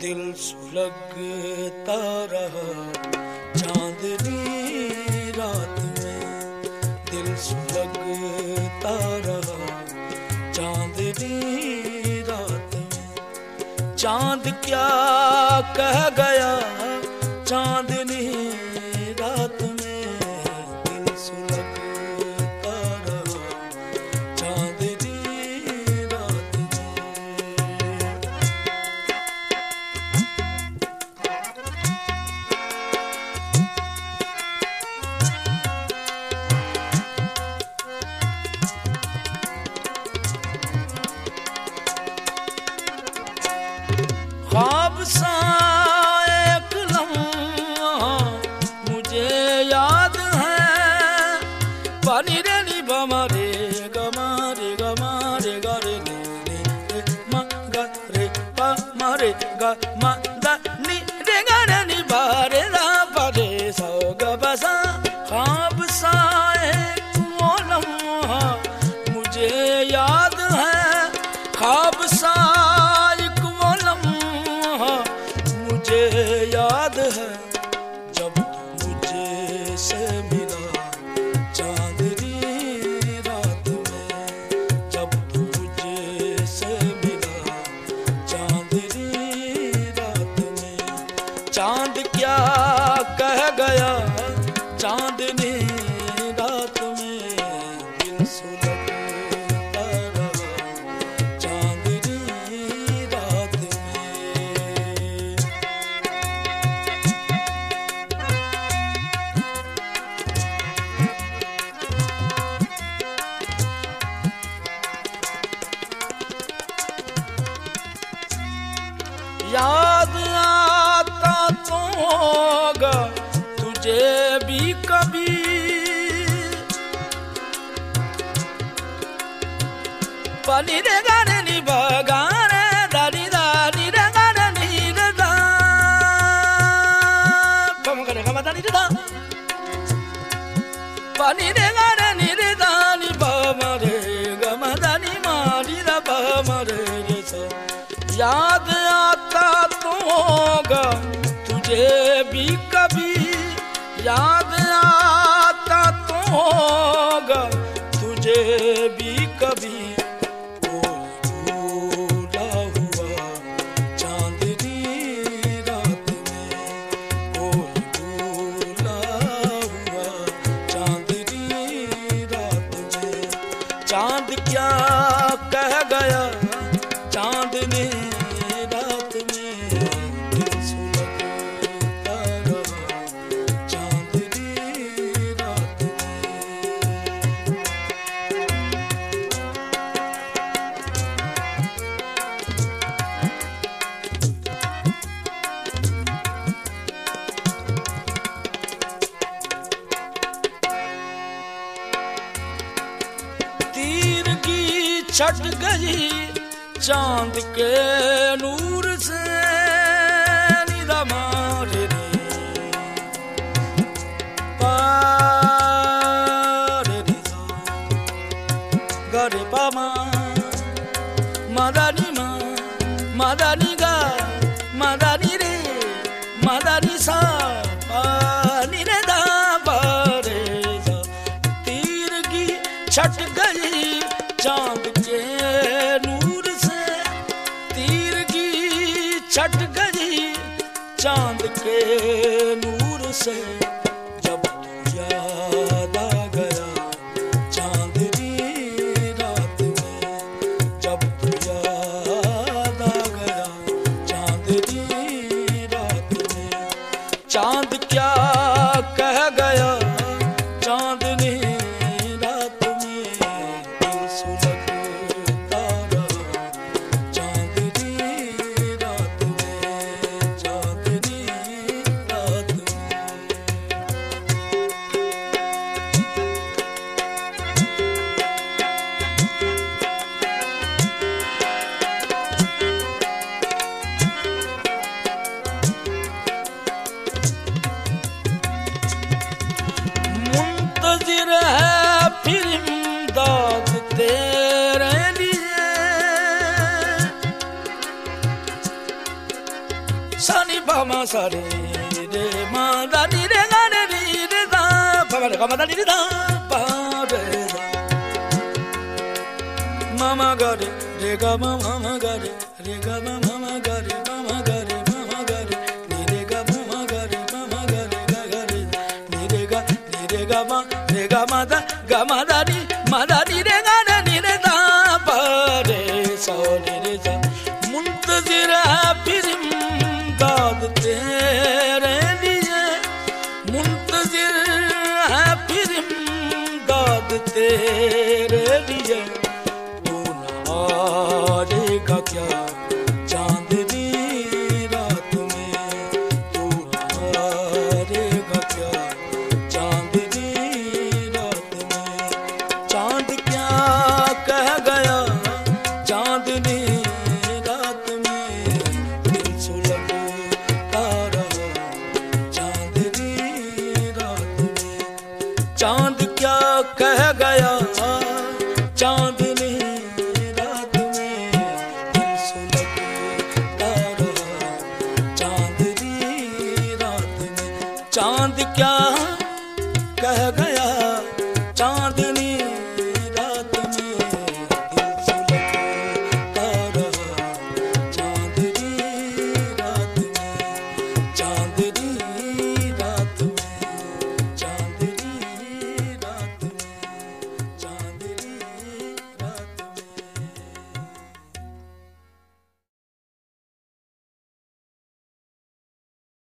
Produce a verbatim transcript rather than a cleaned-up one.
दिल सुलगता रहा चांदनी रात में, दिल सुलगता रहा चांदनी रात में। चांद क्या कह गया चांदनी रात में, दिल सुलगता रहा चांदनी रात में। ख्वाब सा एक लम्हा मुझे याद है, पानी रे नी बमा रे गमा रे गमा रे गा रे नी रे मा गा रे पा मा रे गा मा दा नी रे गा रे नी बा रे दा पा रे सा गा बा सा। ख्वाब सा एक वो लम्हा मुझे याद है, ख्वाब सा याद है, जब मुझे से मिला चांदनी रात में, जब मुझे से मिला चांदनी रात में। चांद क्या कह गया चांदनी रात में, दिल सुलगता रहा चांदनी रात में। याद आता तो होगा तुझे भी कभी, पानी रे गाने नी बगाने दानी दानी रे गाने नी रे दा बम करे गमा दानी रे दा, पानी रे गाने नी रे दानी बम रे गमा दानी मारी दा बम रे रे सा। याद आता तो होगा तुझे भी कभी, याद आता तो होगा तुझे भी कभी। कोई भूला हुआ चांदनी रात में, कोई भूला हुआ चांदनी रात में। चांद क्या कह गया चांदनी रात में, दिल सुलगता रहा चांदनी रात में। तीर की छट गई चांद के नूर से, निदा मारे रे पारे रे गा रे पा मा मदानी मा मदानी गा मदानी रे मदानी सा पानी रे दा पारे सा। तीर की छट गई चांद के नूर से, तीर की छट गई चांद के नूर से। जब याद आ गया चांदनी रात में, जब याद आ गया चांदनी रात में। चांद क्या कह गया चांदनी रात में, दिल सुलगता रहा चांदनी रात में, चांदनी रात में। सा रे रे मा दा नी रे गा रे री रे दा पा रे गा मा दा नी रे दा पा रे दा मा मा गा रे रे गा मा मा मा गा रे रे गा मा मा मा गा रे मा मा गा रे मा मा गा रे नी रे गा मा मा गा रे मा मा गा रे गा गा रे नी रे गा नी रे गा मा रे गा मा दा गा मा दा नी मा दा नी रे गा रे नी रे दा पा रे सा रे रे सा मुंतजिर है फिर इमदाद तेरे लिए मुंतजिर है फिर इमदाद तेरे लिए तू न आएगा क्या चांदनी रात में तू न आएगा क्या चांदनी रात में चांद क्या कह गया चांदनी रात में दिल सुलगता रहा चांदनी रात में चांद क्या कह गया चांद